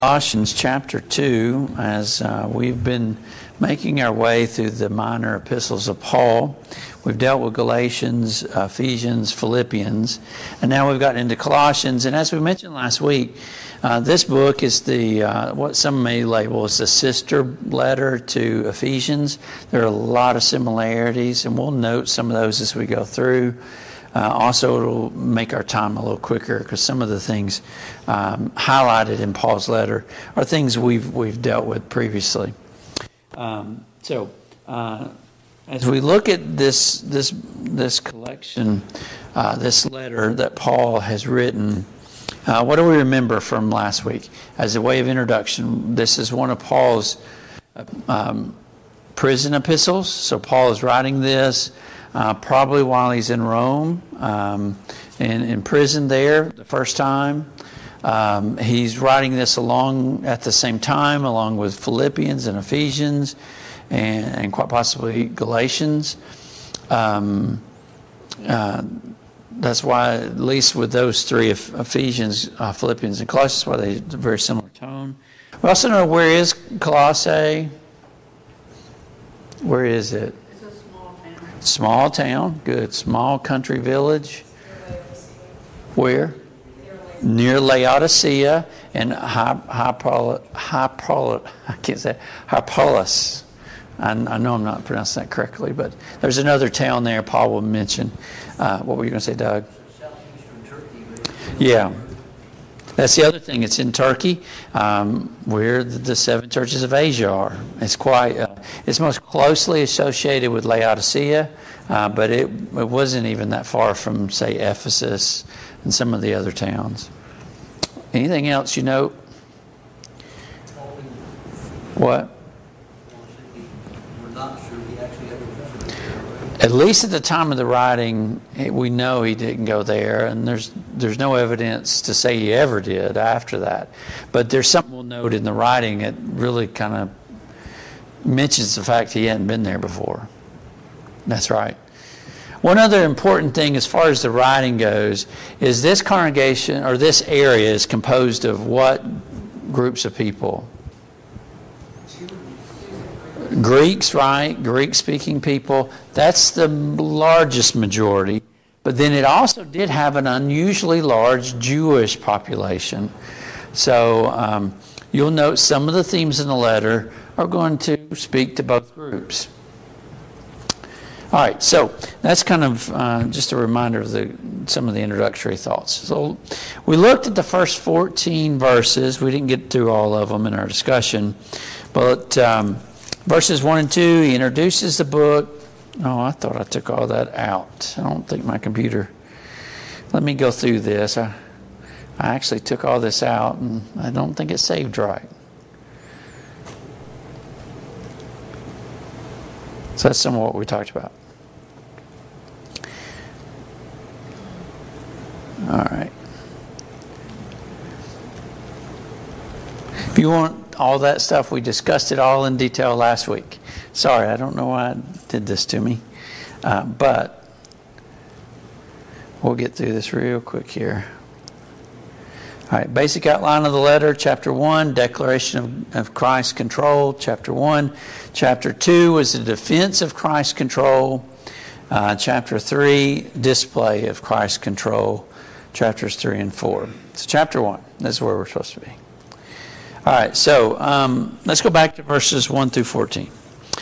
Colossians chapter 2, as we've been making our way through the minor epistles of Paul. We've dealt with Galatians, Ephesians, Philippians, and now we've gotten into Colossians. And as we mentioned last week, this book is the what some may label as the sister letter to Ephesians. There are a lot of similarities, and we'll note some of those as we go through. Also, it'll make our time a little quicker because some of the things highlighted in Paul's letter are things we've dealt with previously. So, as we look at this collection, this letter that Paul has written, what do we remember from last week? As a way of introduction, this is one of Paul's prison epistles. So Paul is writing this probably while he's in Rome, in prison there the first time. He's writing this at the same time, along with Philippians and Ephesians, and quite possibly Galatians. That's why, at least with those three, Ephesians, Philippians, and Colossians, why they have a very similar tone. We also know, where is Colossae? Where is it? Small town, good. Small country village. Where? Near Laodicea and Hierapolis. I know I'm not pronouncing that correctly, but there's another town there Paul will mention. What were you going to say, Doug? Southeastern Turkey. Yeah. That's the other thing. It's in Turkey, where the seven churches of Asia are. It's it's most closely associated with Laodicea, but it wasn't even that far from, say, Ephesus and some of the other towns. Anything else you know? What? We're not sure he actually ever went there. At least at the time of the writing, we know he didn't go there, and there's no evidence to say he ever did after that. But there's something we'll note in the writing that really kind of mentions the fact he hadn't been there before. That's right. One other important thing as far as the writing goes is this congregation, or this area, is composed of what groups of people? Greeks, right? Greek-speaking people. That's the largest majority. But then it also did have an unusually large Jewish population. So you'll note some of the themes in the letter are going to speak to both groups. All right, so that's kind of just a reminder of some of the introductory thoughts. So we looked at the first 14 verses. We didn't get through all of them in our discussion, but verses 1 and 2, he introduces the book. Oh, I thought I took all that out. I don't think my computer... Let me go through this. I actually took all this out, and I don't think it's saved right. So that's some of what we talked about. All right. If you want all that stuff, we discussed it all in detail last week. Sorry, I don't know why it did this to me. But we'll get through this real quick here. All right, basic outline of the letter. Chapter 1, declaration of Christ's control. Chapter 1. Chapter 2 was the defense of Christ's control. Chapter 3, display of Christ's control. Chapters 3 and 4. So chapter 1, this is where we're supposed to be. All right, so let's go back to verses 1 through 14.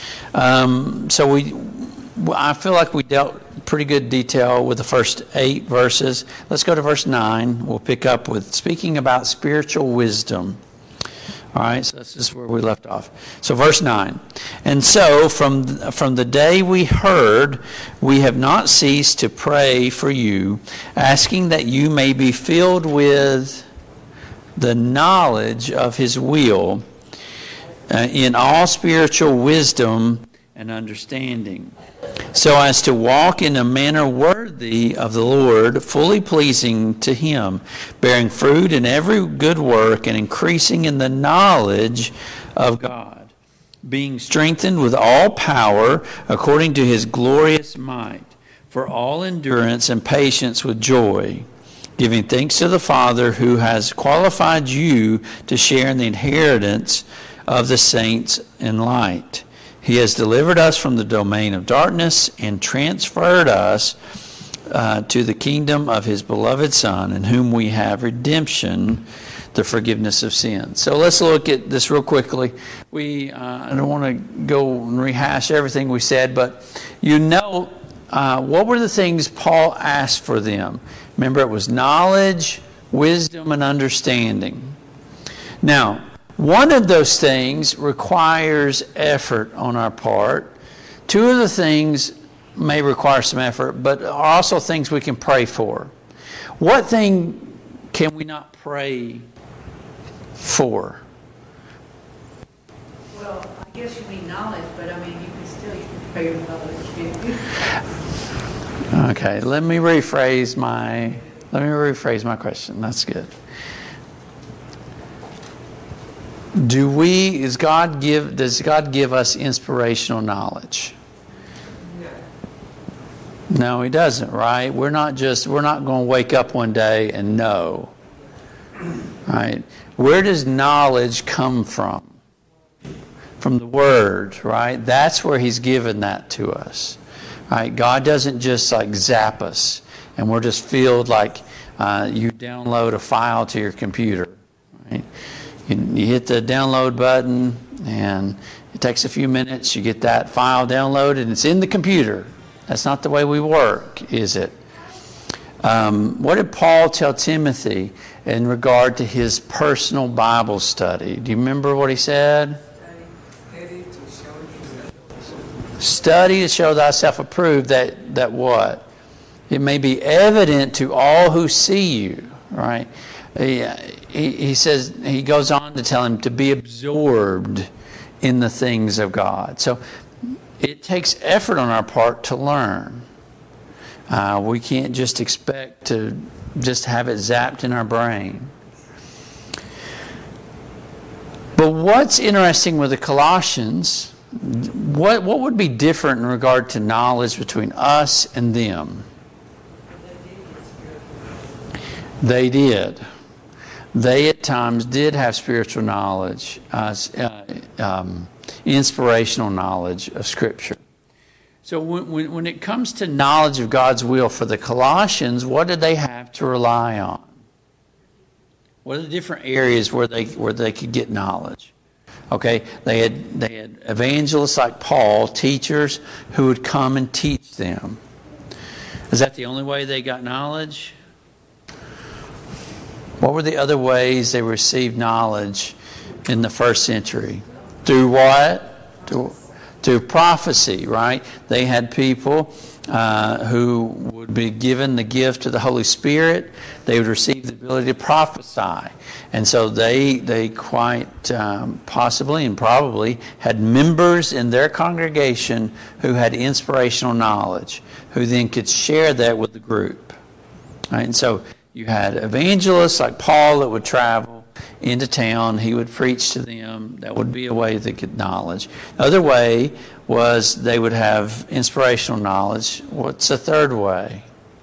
I feel like we dealt pretty good detail with the first 8 verses. Let's go to verse 9. We'll pick up with speaking about spiritual wisdom. All right, so this is where we left off. So verse 9. And so from the day we heard, we have not ceased to pray for you, asking that you may be filled with the knowledge of his will in all spiritual wisdom and understanding, so as to walk in a manner worthy of the Lord, fully pleasing to him, bearing fruit in every good work and increasing in the knowledge of God, being strengthened with all power according to his glorious might, for all endurance and patience with joy, giving thanks to the Father who has qualified you to share in the inheritance of the saints in light. He has delivered us from the domain of darkness and transferred us to the kingdom of his beloved Son, in whom we have redemption, the forgiveness of sins. So let's look at this real quickly. I don't want to go and rehash everything we said, but what were the things Paul asked for them? Remember, it was knowledge, wisdom, and understanding. Now, one of those things requires effort on our part. Two of the things may require some effort, but are also things we can pray for. What thing can we not pray for? Well, I guess you mean knowledge, but I mean, you can still pray for knowledge. Okay, let me rephrase my question. That's good. Does God give us inspirational knowledge? No, he doesn't, right? We're not going to wake up one day and know. Right? Where does knowledge come from? From the Word, right? That's where he's given that to us. Right? God doesn't just zap us and we're just filled like you download a file to your computer. Right? You hit the download button and it takes a few minutes. You get that file downloaded and it's in the computer. That's not the way we work, is it? What did Paul tell Timothy in regard to his personal Bible study? Do you remember what he said? Study to show thyself approved, that what? It may be evident to all who see you, right? He says, he goes on to tell him to be absorbed in the things of God. So it takes effort on our part to learn. We can't just expect to just have it zapped in our brain. But what's interesting with the Colossians, what would be different in regard to knowledge between us and them? They did. They at times did have spiritual knowledge, inspirational knowledge of Scripture. So when it comes to knowledge of God's will for the Colossians, what did they have to rely on? What are the different areas where they could get knowledge? Okay, they had evangelists like Paul, teachers who would come and teach them. Is that the only way they got knowledge? What were the other ways they received knowledge in the first century? Through what? Through prophecy, right? They had people who would be given the gift of the Holy Spirit. They would receive the ability to prophesy. And so they quite possibly and probably had members in their congregation who had inspirational knowledge, who then could share that with the group. Right? And so you had evangelists like Paul that would travel into town. He would preach to them. That would be a way they get knowledge. The other way was they would have inspirational knowledge. What's the third way?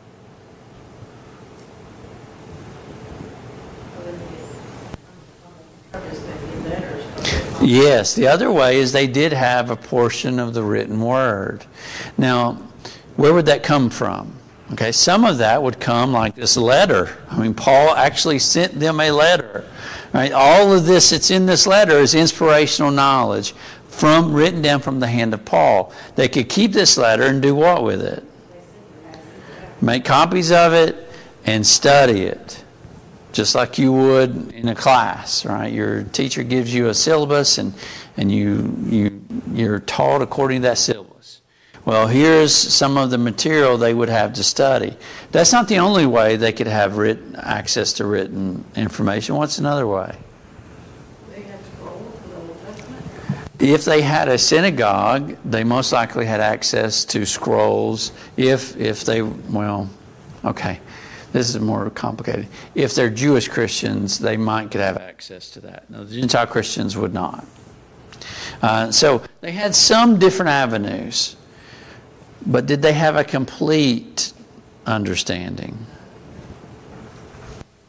Yes, the other way is they did have a portion of the written word. Now, where would that come from? Okay, some of that would come like this letter. I mean, Paul actually sent them a letter. Right? All of this that's in this letter is inspirational knowledge written down from the hand of Paul. They could keep this letter and do what with it? Make copies of it and study it. Just like you would in a class, right? Your teacher gives you a syllabus and you're taught according to that syllabus. Well, here's some of the material they would have to study. That's not the only way they could have access to written information. What's another way? They had scrolls of the Old Testament. If they had a synagogue, they most likely had access to scrolls. If they, well, okay, this is more complicated. If they're Jewish Christians, they might could have access to that. No, the Gentile Christians would not. So they had some different avenues. But did they have a complete understanding?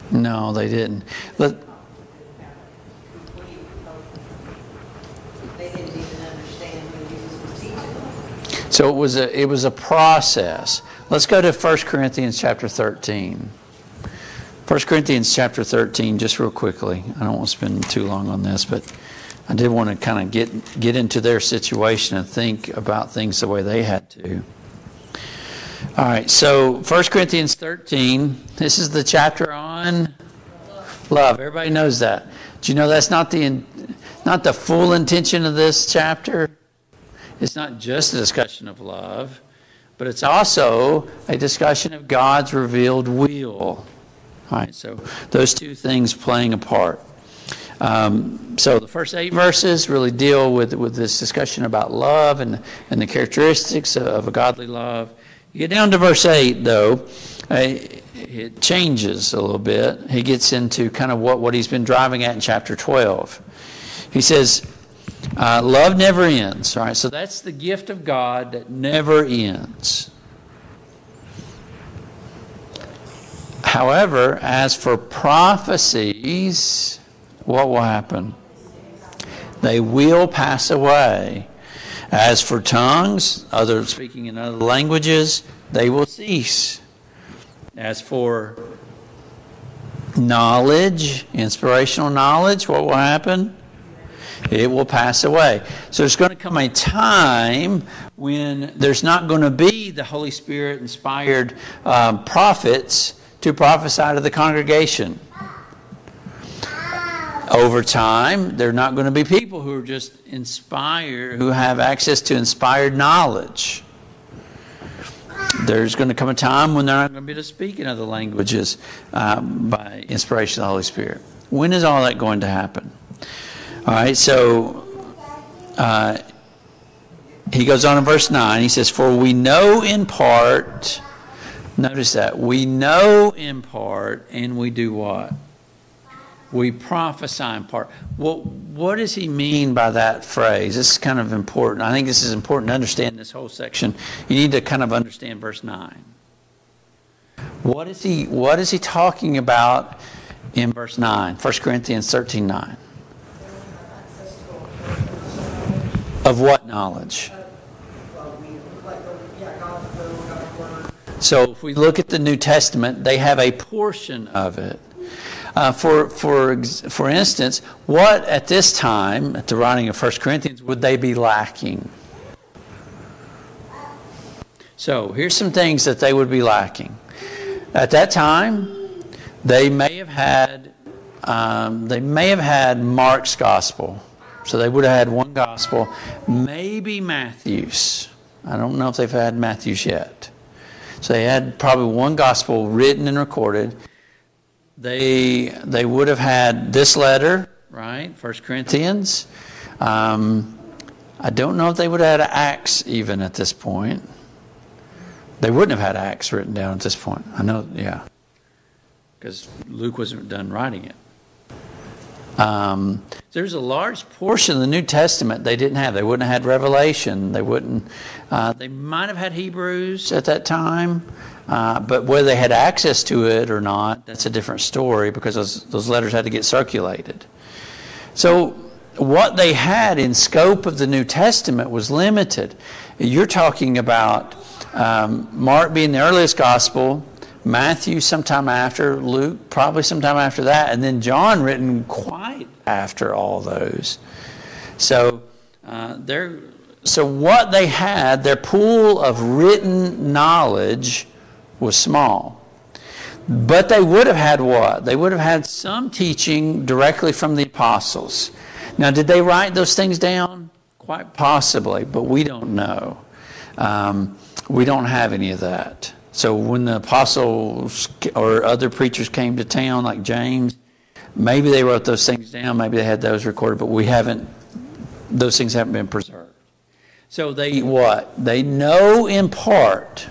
No, they didn't. But They didn't even understand who Jesus was teaching them. so it was a process. Let's go to 1 Corinthians chapter 13. 1 Corinthians chapter 13, just real quickly. I don't want to spend too long on this, but I did want to kind of get into their situation and think about things the way they had to. All right, so 1 Corinthians 13, this is the chapter on love. Everybody knows that. Do you know that's not the full intention of this chapter? It's not just a discussion of love, but it's also a discussion of God's revealed will. All right, so those two things playing a part. So the first 8 verses really deal with this discussion about love and the characteristics of a godly love. You get down to verse 8, though, it changes a little bit. He gets into kind of what he's been driving at in chapter 12. He says, love never ends. All right, so that's the gift of God that never ends. However, as for prophecies, what will happen? They will pass away. As for tongues, speaking in other languages, they will cease. As for knowledge, inspirational knowledge, what will happen? It will pass away. So there's going to come a time when there's not going to be the Holy Spirit inspired prophets to prophesy to the congregation. Over time, there are not going to be people who are just inspired, who have access to inspired knowledge. There's going to come a time when they're not going to be able to speak in other languages by inspiration of the Holy Spirit. When is all that going to happen? All right, so he goes on in verse 9. He says, for we know in part, notice that, we know in part and we do what? We prophesy in part. What does he mean by that phrase? This is kind of important. I think this is important to understand this whole section. You need to kind of understand verse 9. What is he talking about in verse 9? 1 Corinthians 13:9. Of what knowledge? So if we look at the New Testament, they have a portion of it. For instance, what at this time, at the writing of 1 Corinthians, would they be lacking? So here's some things that they would be lacking. At that time, they may have had Mark's gospel. So they would have had one gospel, maybe Matthew's. I don't know if they've had Matthew's yet. So they had probably one gospel written and recorded. They would have had this letter, right? 1 Corinthians. I don't know if they would have had Acts even at this point. They wouldn't have had Acts written down at this point. I know, yeah. Because Luke wasn't done writing it. There's a large portion of the New Testament they didn't have. They wouldn't have had Revelation. They might have had Hebrews at that time. But whether they had access to it or not, that's a different story because those letters had to get circulated. So what they had in scope of the New Testament was limited. You're talking about Mark being the earliest gospel, Matthew sometime after, Luke probably sometime after that, and then John written quite after all those. So what they had, their pool of written knowledge was small. But they would have had what? They would have had some teaching directly from the apostles. Now, did they write those things down? Quite possibly, but we don't know. We don't have any of that. So when the apostles or other preachers came to town, like James, maybe they wrote those things down, maybe they had those recorded, but those things haven't been preserved. So they know in part.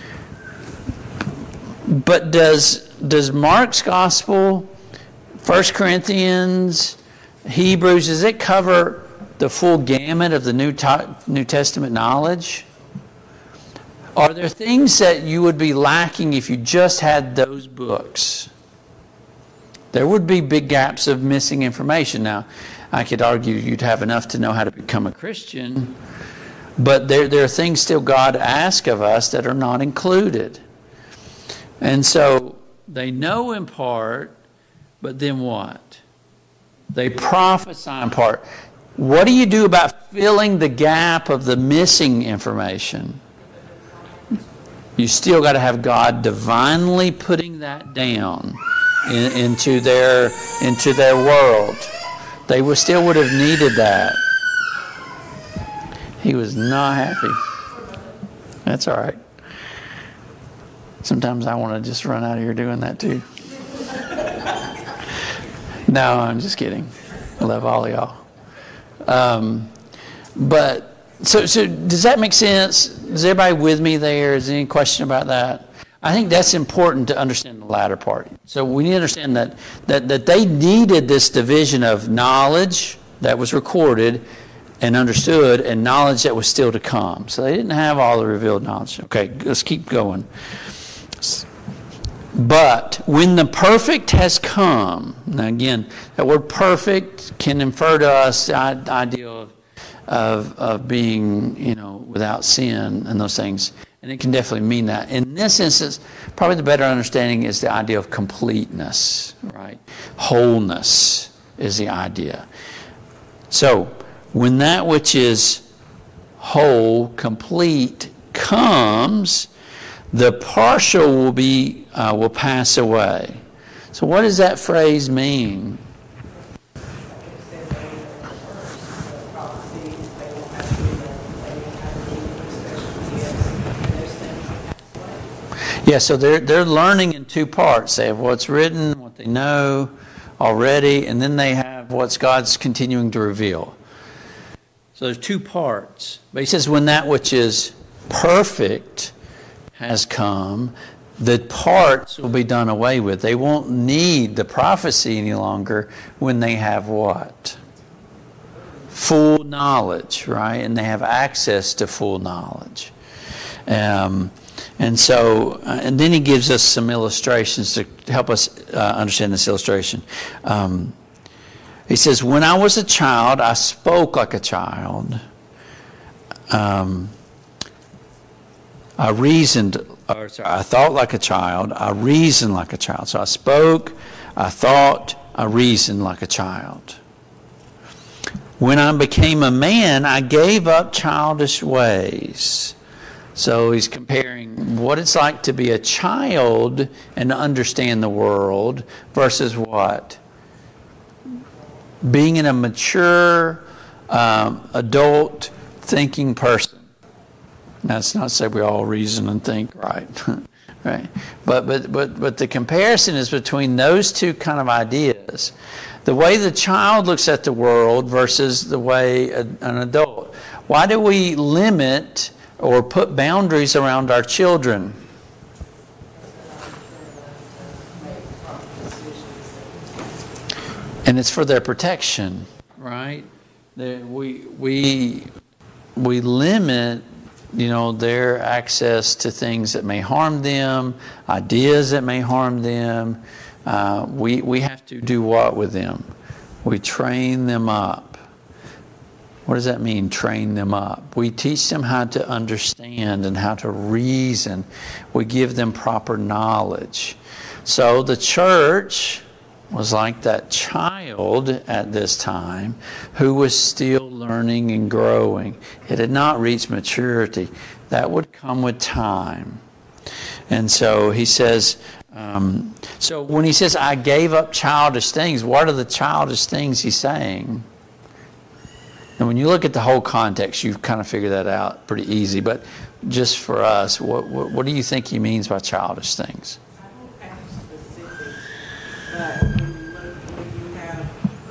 But does Mark's gospel, 1 Corinthians, Hebrews, does it cover the full gamut of the New Testament knowledge? Are there things that you would be lacking if you just had those books? There would be big gaps of missing information. Now, I could argue you'd have enough to know how to become a Christian, but there are things still God asks of us that are not included. And so they know in part, but then what? They prophesy in part. What do you do about filling the gap of the missing information? You still got to have God divinely putting that down into their world. They still would have needed that. He was not happy. That's all right. Sometimes I want to just run out of here doing that too. No, I'm just kidding. I love all of y'all. But so does that make sense? Is everybody with me there? Is there any question about that? I think that's important to understand the latter part. So we need to understand that they needed this division of knowledge that was recorded and understood and knowledge that was still to come. So they didn't have all the revealed knowledge. Okay, let's keep going. But when the perfect has come, now again, that word perfect can infer to us the idea of being, without sin and those things. And it can definitely mean that. In this instance, probably the better understanding is the idea of completeness, right? Wholeness is the idea. So, when that which is whole, complete, comes, the partial will pass away. So what does that phrase mean? Yeah, so they're learning in two parts. They have what's written, what they know already, and then they have what's God's continuing to reveal. So there's two parts. But he says when that which is perfect has come, the parts will be done away with. They won't need the prophecy any longer when they have what? Full knowledge, right? And they have access to full knowledge. And then he gives us some illustrations to help us understand this illustration. He says, when I was a child, I spoke like a child. I thought like a child. I reasoned like a child. So I spoke, I thought, I reasoned like a child. When I became a man, I gave up childish ways. So he's comparing what it's like to be a child and to understand the world versus what? Being in a mature, adult, thinking person. Now, it's not to say we all reason and think, right? Right. But the comparison is between those two kind of ideas. The way the child looks at the world versus the way an adult. Why do we limit or put boundaries around our children? And it's for their protection, right? We limit, their access to things that may harm them, ideas that may harm them. We have to do what with them? We train them up. What does that mean, train them up? We teach them how to understand and how to reason. We give them proper knowledge. So the church was like that child at this time who was still learning and growing. It had not reached maturity. That would come with time. And so he says, so when he says, I gave up childish things, what are the childish things he's saying? And when you look at the whole context, you kind of figure that out pretty easy. But just for us, what do you think he means by childish things? I don't have specifics, but when you have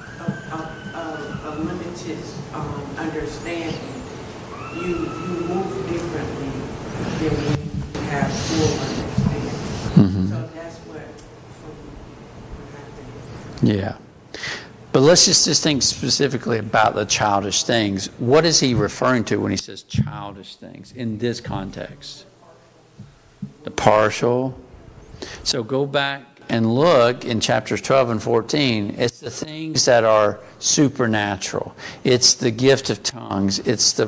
a limited understanding, you move differently than when you have full understanding. Mm-hmm. So that's what I think. Yeah. But let's just think specifically about the childish things. What is he referring to when he says childish things in this context? The partial. So go back and look in chapters 12 and 14, it's the things that are supernatural. It's the gift of tongues. It's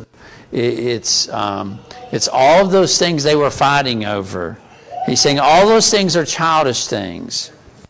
all of those things they were fighting over. He's saying all those things are childish things.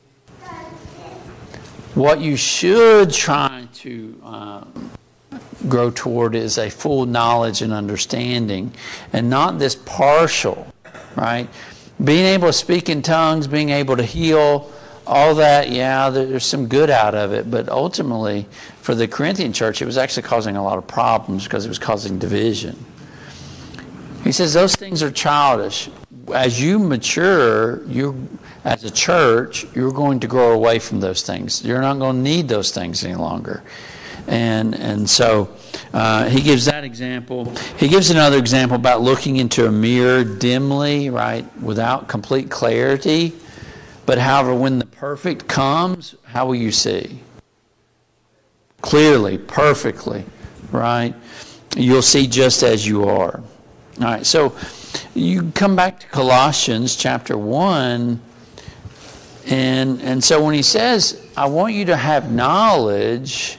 What you should try to grow toward is a full knowledge and understanding, and not this partial, right? Being able to speak in tongues, being able to heal, all that, yeah, there's some good out of it, but ultimately, for the Corinthian church, it was actually causing a lot of problems because it was causing division. He says those things are childish. As you mature, as a church, you're going to grow away from those things. You're not going to need those things any longer. And so he gives that example. He gives another example about looking into a mirror dimly, right, without complete clarity. But however, when the perfect comes, how will you see? Clearly, perfectly, right? You'll see just as you are. All right, so you come back to Colossians chapter 1, and so when he says, I want you to have knowledge,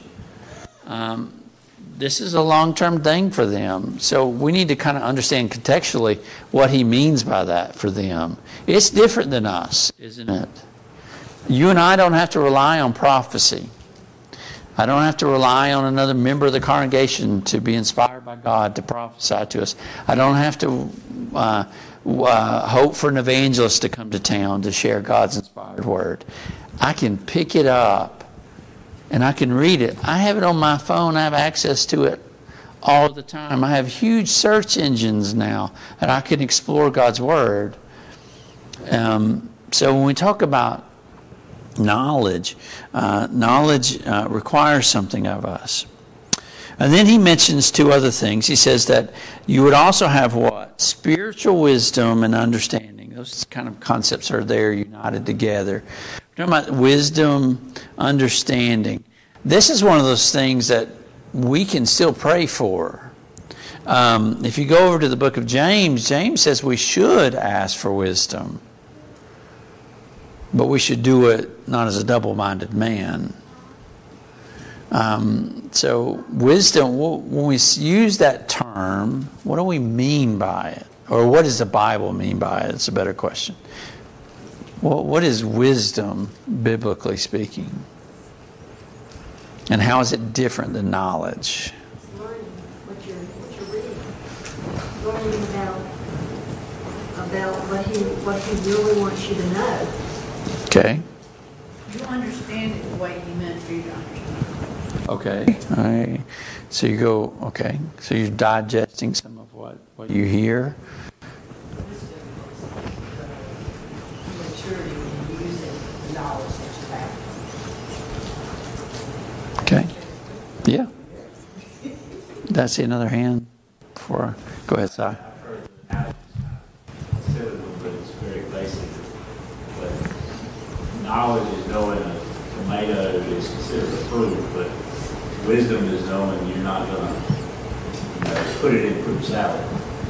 this is a long-term thing for them. So we need to kind of understand contextually what he means by that for them. It's different than us, isn't it? You and I don't have to rely on prophecy. I don't have to rely on another member of the congregation to be inspired by God to prophesy to us. I don't have to hope for an evangelist to come to town to share God's inspired word. I can pick it up and I can read it. I have it on my phone. I have access to it all the time. I have huge search engines now that I can explore God's word. So when we talk about knowledge requires something of us. And then he mentions two other things. He says that you would also have what? Spiritual wisdom and understanding. Those kind of concepts are there united together. We're talking about wisdom, understanding. This is one of those things that we can still pray for. If you go over to the book of James, James says we should ask for wisdom. But we should do it not as a double-minded man. So wisdom, when we use that term, what do we mean by it? Or what does the Bible mean by it? It's a better question. Well, what is wisdom, biblically speaking? And how is it different than knowledge? Learning what you're reading. Learning about what he really wants you to know. Okay. You understand it the way he meant for you to understand. Okay. All right. So you go, okay. So you're digesting some of what you hear. Maturity in using the knowledge that you have. Okay. Yeah. Did I see another hand? Go ahead, Si. It's very basic. But knowledge is knowing a tomato is considered a fruit, but wisdom is knowing you're not going to put it in fruit salad.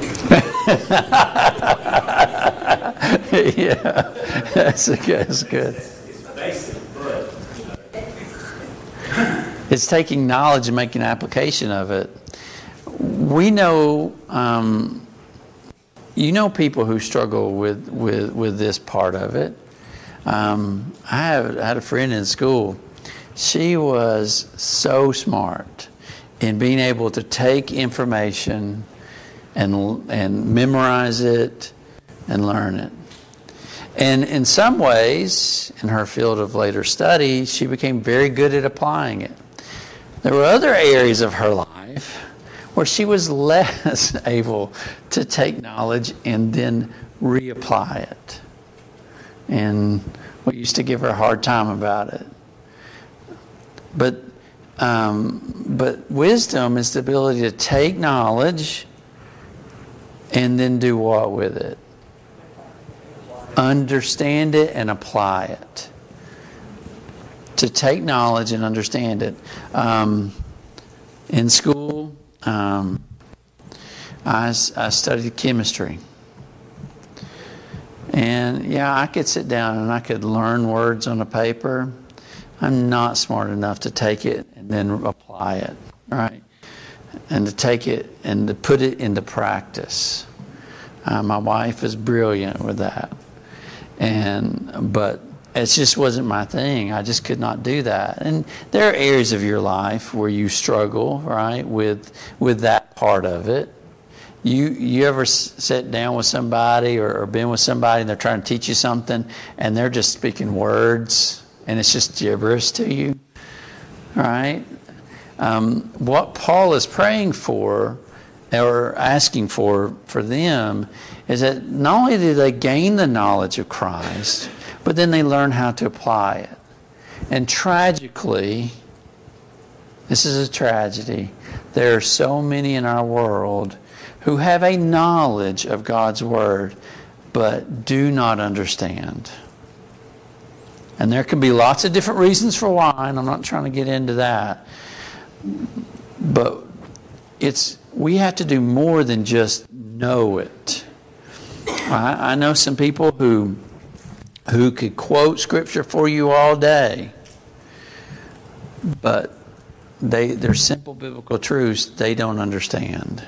Yeah, that's good. It's basic, but It's taking knowledge and making an application of it. We know, people who struggle with this part of it. I had a friend in school. She was so smart in being able to take information and memorize it and learn it. And in some ways, in her field of later study, she became very good at applying it. There were other areas of her life where she was less able to take knowledge and then reapply it. And we used to give her a hard time about it. But wisdom is the ability to take knowledge and then do what with it? Understand it and apply it. To take knowledge and understand it. In school, I studied chemistry. And yeah, I could sit down and I could learn words on a paper. I'm not smart enough to take it and then apply it, right? And to take it and to put it into practice. My wife is brilliant with that. But it just wasn't my thing. I just could not do that. And there are areas of your life where you struggle, right, with that part of it. You ever sit down with somebody or been with somebody and they're trying to teach you something and they're just speaking words and it's just gibberish to you, right? What Paul is praying for or asking for them is that not only do they gain the knowledge of Christ, but then they learn how to apply it. And tragically, this is a tragedy, there are so many in our world who have a knowledge of God's Word, but do not understand. And there can be lots of different reasons for why, and I'm not trying to get into that. But we have to do more than just know it. I know some people who could quote Scripture for you all day, but they're simple biblical truths they don't understand.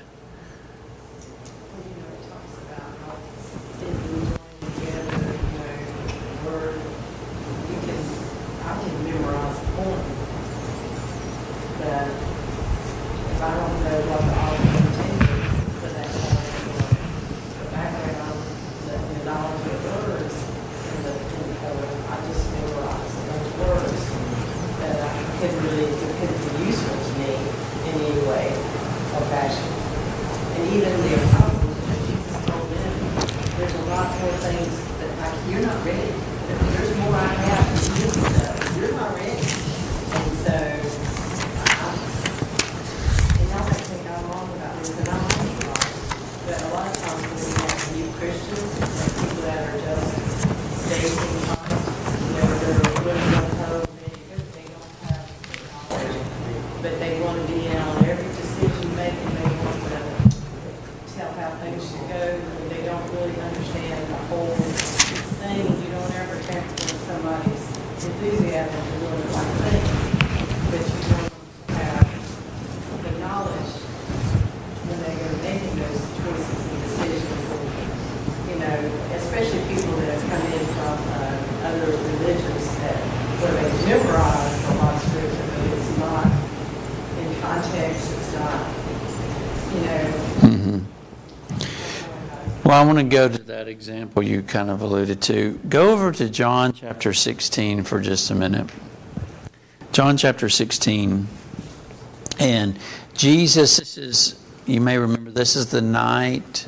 Well, I want to go to that example you kind of alluded to. Go over to John chapter 16 for just a minute. John chapter 16. And Jesus, this is, you may remember, this is the night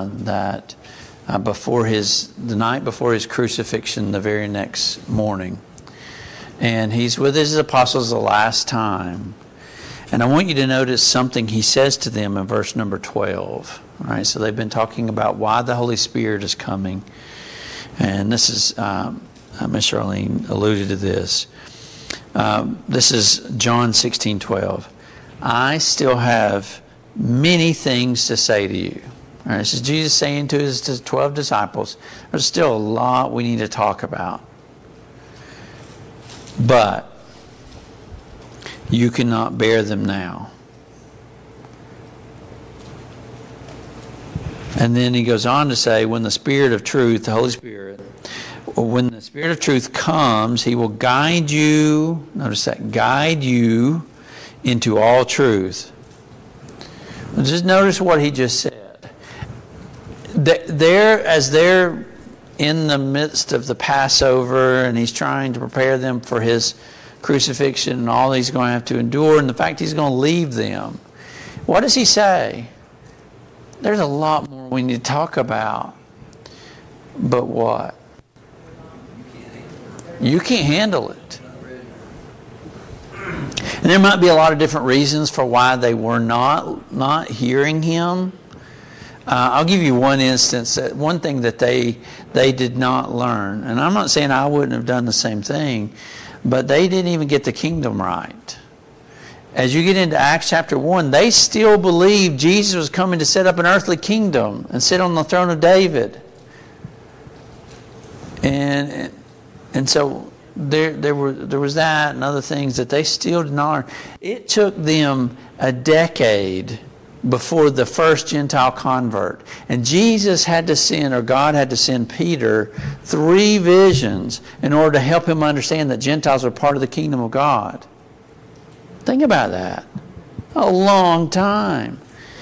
before his crucifixion, the very next morning. And he's with his apostles the last time. And I want you to notice something he says to them in verse number 12. All right, so they've been talking about why the Holy Spirit is coming. And this is, Miss Charlene alluded to this. This is John 16:12. I still have many things to say to you. All right, this is Jesus saying to his 12 disciples, there's still a lot we need to talk about. But you cannot bear them now. And then he goes on to say, when the Spirit of truth, the Holy Spirit, when the Spirit of truth comes, he will guide you, notice that, guide you into all truth. Just notice what he just said. As they're in the midst of the Passover and he's trying to prepare them for his crucifixion and all he's going to have to endure and the fact he's going to leave them, what does he say? There's a lot more we need to talk about. But what? You can't handle it. And there might be a lot of different reasons for why they were not hearing him. I'll give you one instance, one thing that they did not learn. And I'm not saying I wouldn't have done the same thing, but they didn't even get the kingdom right. As you get into Acts chapter 1, they still believed Jesus was coming to set up an earthly kingdom and sit on the throne of David. And so there was that and other things that they still did not. It took them a decade before the first Gentile convert. And Jesus had to send, or God had to send Peter 3 visions in order to help him understand that Gentiles are part of the kingdom of God. Think about that. A long time.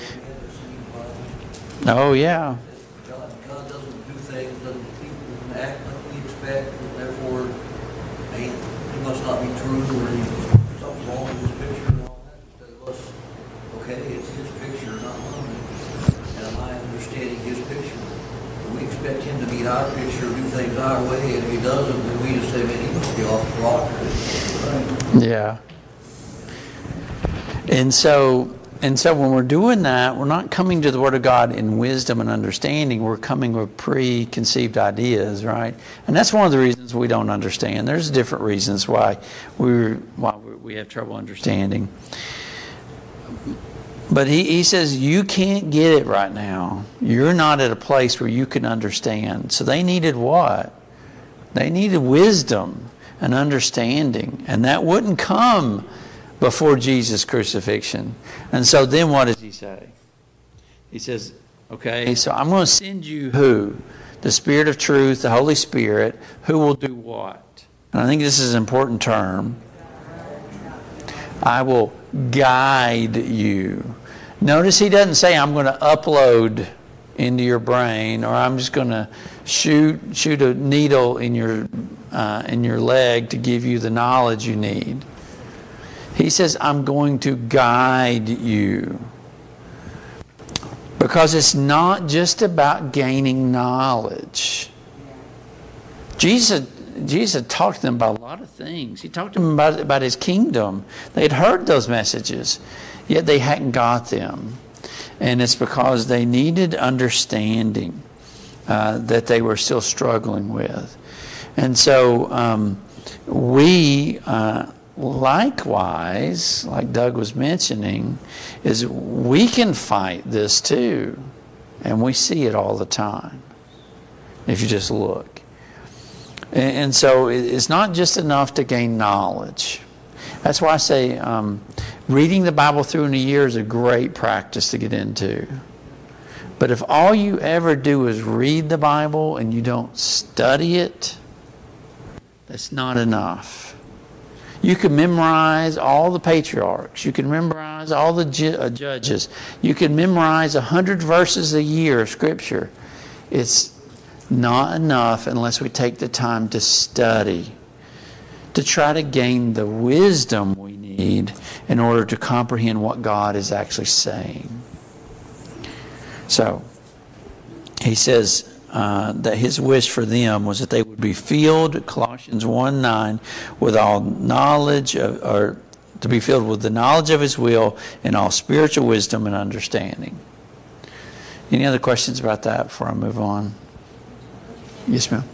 Oh, yeah. God doesn't do things, doesn't act like we expect, and therefore he must not be true, or something's wrong with his picture and all that. Because okay, it's his picture, not mine. And am I understanding his picture? And we expect him to meet our picture, do things our way, and if he doesn't, then we just say, man, he must be off the rocker. Right? Yeah. And so when we're doing that, we're not coming to the Word of God in wisdom and understanding. We're coming with preconceived ideas, right? And that's one of the reasons we don't understand. There's different reasons why we have trouble understanding. But he says, you can't get it right now. You're not at a place where you can understand. So they needed what? They needed wisdom and understanding. And that wouldn't come before Jesus' crucifixion. And so then what does he say? He says, okay, so I'm going to send you who? The Spirit of truth, the Holy Spirit, who will do what? And I think this is an important term. I will guide you. Notice he doesn't say, I'm going to upload into your brain, or I'm just going to shoot a needle in your leg to give you the knowledge you need. He says, I'm going to guide you. Because it's not just about gaining knowledge. Jesus talked to them about a lot of things. He talked to them about his kingdom. They had heard those messages, yet they hadn't got them. And it's because they needed understanding that they were still struggling with. And so we... likewise, like Doug was mentioning, is we can fight this too. And we see it all the time, if you just look. And so it's not just enough to gain knowledge. That's why I say reading the Bible through in a year is a great practice to get into. But if all you ever do is read the Bible and you don't study it, that's not enough. You can memorize all the patriarchs. You can memorize all the judges. You can memorize 100 verses a year of Scripture. It's not enough unless we take the time to study, to try to gain the wisdom we need in order to comprehend what God is actually saying. So, he says that his wish for them was that they would be filled, Colossians 1:9, with all knowledge, or to be filled with the knowledge of his will and all spiritual wisdom and understanding. Any other questions about that before I move on? Yes, ma'am.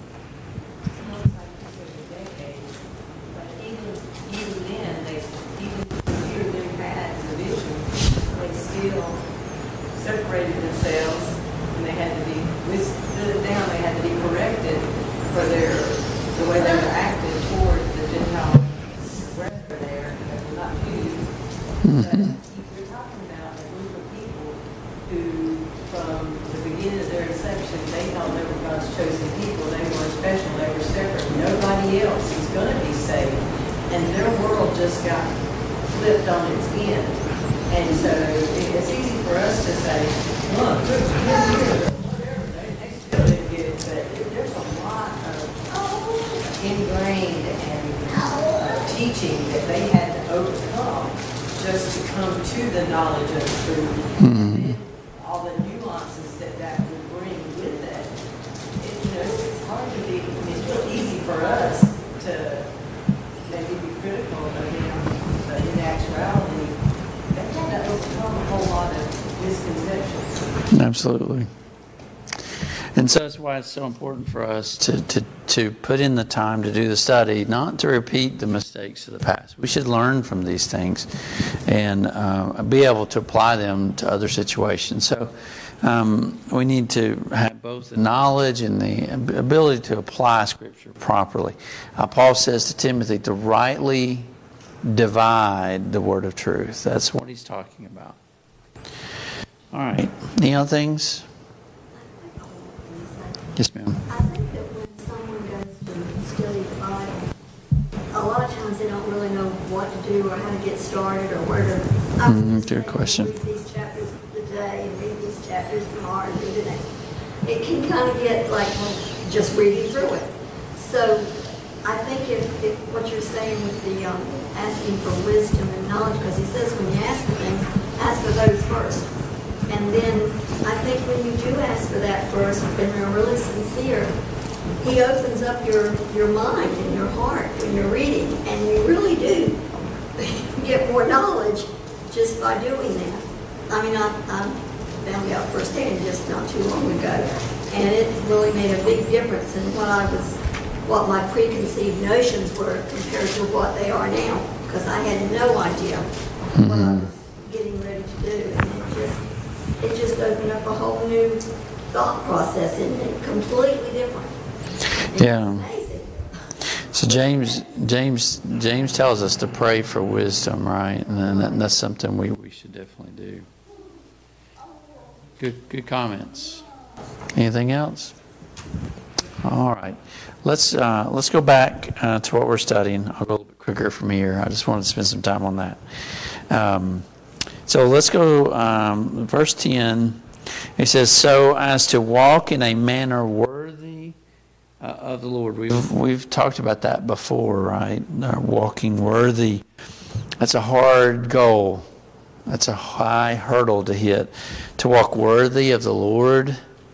Separated themselves, and they had to be stood down. They had to be corrected for the way they were acting toward the Gentile brethren there. They were not Jews. But you're talking about a group of people who, from the beginning of their inception, they thought they were God's chosen people. They were special. They were separate. Nobody else is going to be saved, and their world just got flipped on its end. And so it's easy for us to say, look, there's whatever, they still didn't get it, but there's a lot of ingrained and teaching that they had to overcome just to come to the knowledge of the truth. And all the nuances that would bring with it. It's hard to be, it's real easy for us to maybe be critical of him, but in actuality, that overcome a whole lot of misconceptions. Absolutely. And so that's why it's so important for us to put in the time to do the study, not to repeat the mistakes of the past. We should learn from these things and be able to apply them to other situations. So we need to have both the knowledge and the ability to apply Scripture properly. Paul says to Timothy to rightly divide the word of truth. That's what he's talking about. All right. Any other things? Yes, ma'am. I think that when someone goes to study the Bible, a lot of times they don't really know what to do or how to get started or where to. Good question. Read these chapters today and read these chapters tomorrow and read the next. It can kind of get like just reading through it. So I think if what you're saying with the asking for wisdom and knowledge, because he says when you ask for things, ask for those first. And then I think when you do ask for that first, when you're really sincere, he opens up your mind and your heart when you're reading. And you really do get more knowledge just by doing that. I mean, I found out firsthand just not too long ago. And it really made a big difference in what my preconceived notions were compared to what they are now. Because I had no idea what I was getting ready to do. And it just opened up a whole new thought process in me, completely different. And Yeah. amazing. So James tells us to pray for wisdom, right? And that's something we should definitely do. Good comments. Anything else? All right. Let's go back to what we're studying. I'll go a little bit quicker from here. I just wanted to spend some time on that. So let's go, verse 10. It says, "So as to walk in a manner worthy of the Lord." We've talked about that before, right? Walking worthy. That's a hard goal. That's a high hurdle to hit. To walk worthy of the Lord.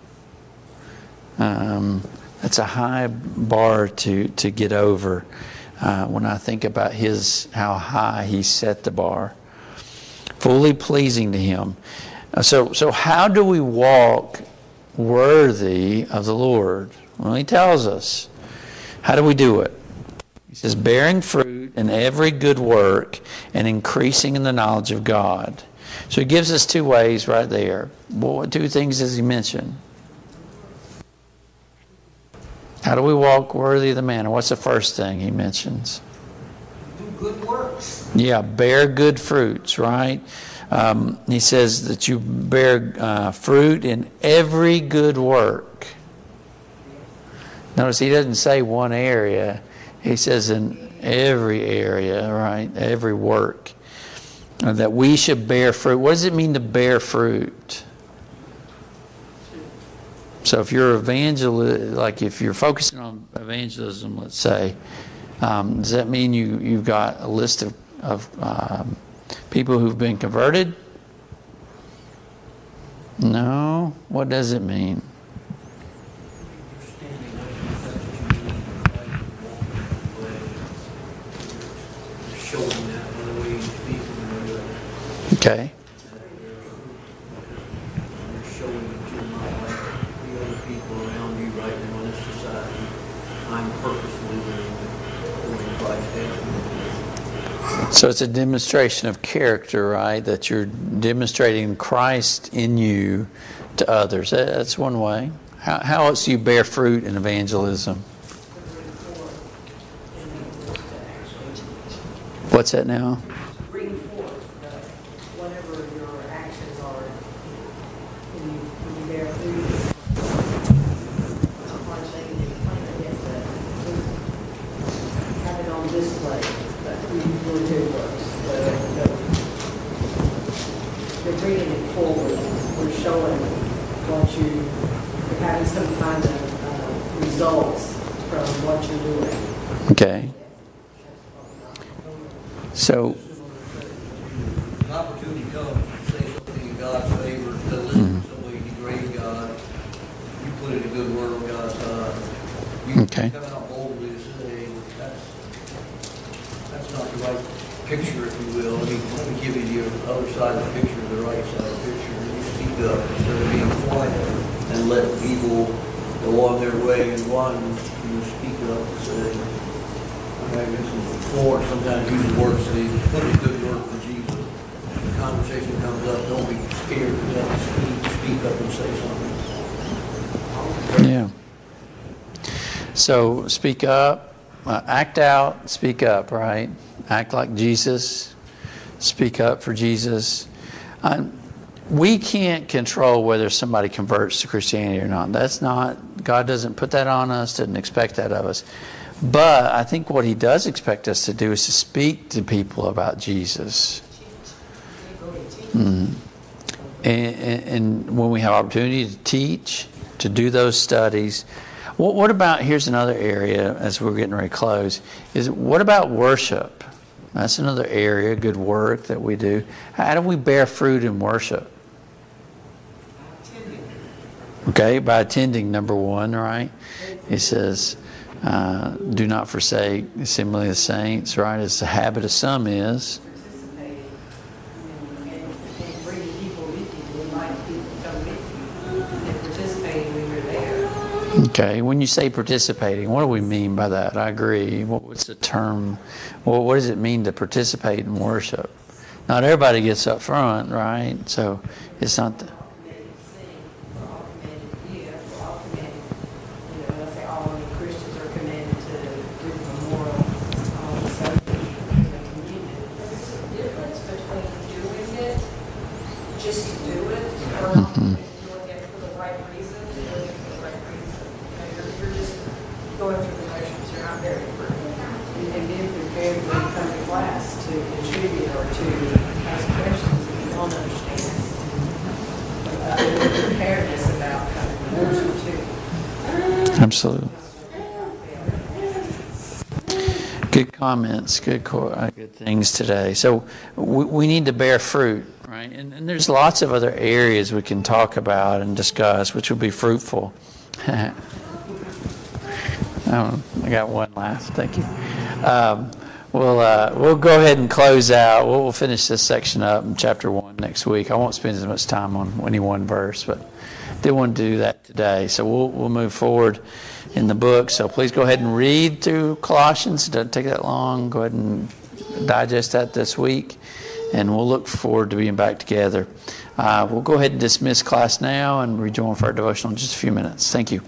That's a high bar to get over. When I think about how high he set the bar. Fully pleasing to him. So how do we walk worthy of the Lord? Well, he tells us. How do we do it? He says, bearing fruit in every good work and increasing in the knowledge of God. So he gives us two ways right there. What two things does he mention? How do we walk worthy of the man? And what's the first thing he mentions? Do good works. Yeah, bear good fruits, right? He says that you bear fruit in every good work. Notice he doesn't say one area. He says in every area, right? Every work. That we should bear fruit. What does it mean to bear fruit? So if you're if you're focusing on evangelism, let's say, does that mean you've got a list of people who've been converted? No. What does it mean? Standing up to the fact that you need to showing that when we speak and we're Okay. showing that you're not like the other people around you right now in this society. I'm purposely living the way Christ has me. So it's a demonstration of character, right? That you're demonstrating Christ in you to others. That's one way. How else do you bear fruit in evangelism? What's that now? Bring forth whatever your actions are when you bear fruit. It's a hard thing to explain, I guess, but have it on display, that your good works. You're bringing it forward. We're showing you're having some kind of results from what you're doing. Okay. So, An opportunity comes to say something in God's favor, instead of listening to somebody degrade God. You put in a good word on God's side. You Okay. come out boldly to say, that's not the right picture, if you will. Let me give you the other side of the picture, the right side of the picture. And you speak up instead of being quiet and let people go on their way. And one, you speak up and say, I mentioned before, sometimes use the word, say, put in a good word for Jesus. When the conversation comes up, don't be scared to speak up and say something. Yeah. So speak up, act out, speak up, right? Act like Jesus, speak up for Jesus. We can't control whether somebody converts to Christianity or not. That's not, God doesn't put that on us, doesn't expect that of us. But I think what He does expect us to do is to speak to people about Jesus. Mm. And when we have opportunity to teach, to do those studies. What about, here's another area as we're getting ready to close, is what about worship? That's another area, good work that we do. How do we bear fruit in worship? Okay, by attending, number one, right? He says, do not forsake assembly of the saints, right? As the habit of some is. Participating and bringing people with you, inviting people to come with you, and participating when you're there. Okay, when you say participating, what do we mean by that? I agree. What's the term? What does it mean to participate in worship? Not everybody gets up front, right? So it's not the... Just to do it, or doing it for the right reason, doing it for the right reason. You're just going through the motions, you're not very free. And being prepared when you come to class to contribute or to ask questions if you don't understand. Preparedness about coming to worship too. Absolutely. Good comments, good things today. So we need to bear fruit, right? And there's lots of other areas we can talk about and discuss, which will be fruitful. I got one last. Thank you. We'll go ahead and close out. We'll finish this section up in chapter 1 next week. I won't spend as much time on any one verse, but didn't want to do that today. So we'll move forward in the book. So please go ahead and read through Colossians. It doesn't take that long. Go ahead and digest that this week, and we'll look forward to being back together. We'll go ahead and dismiss class now and rejoin for our devotional in just a few minutes. Thank you.